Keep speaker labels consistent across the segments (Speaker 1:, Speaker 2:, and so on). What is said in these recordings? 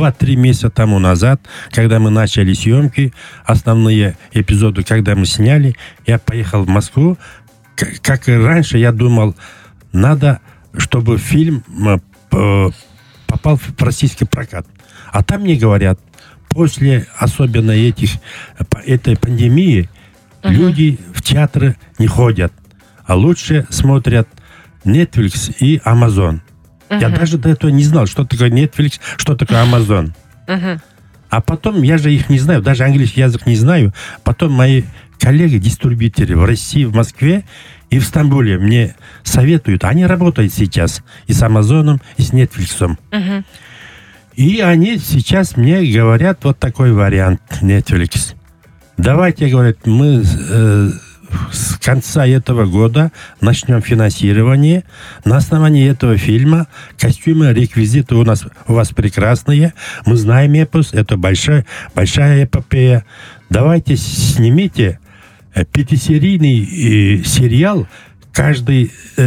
Speaker 1: 2-3 месяца тому назад, когда мы начали съемки, основные эпизоды, когда мы сняли, я поехал в Москву. Как и раньше, я думал, надо, чтобы фильм попал в российский прокат. А там мне говорят, после особенно этой пандемии, люди в театры не ходят, а лучше смотрят Netflix и Amazon. Я даже до этого не знал, что такое Netflix, что такое Amazon. А потом, я же их не знаю, даже английский язык не знаю. Потом мои коллеги-дистрибьюторы в России, в Москве и в Стамбуле мне советуют. Они работают сейчас и с Amazon, и с Netflix. И они сейчас мне говорят вот такой вариант Netflix. Давайте, говорят, мы с конца этого года начнем финансирование. На основании этого фильма костюмы, реквизиты у вас прекрасные. Мы знаем эпос, это большая эпопея. Давайте снимите 5-серийный сериал, каждая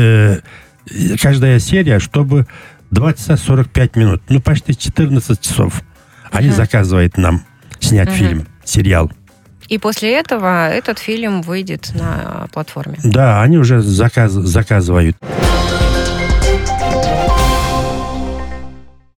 Speaker 1: серия, чтобы 20-45 минут. Ну, почти 14 часов. Они заказывают нам снять фильм, сериал.
Speaker 2: И после этого этот фильм выйдет на платформе.
Speaker 1: Да, они уже заказывают.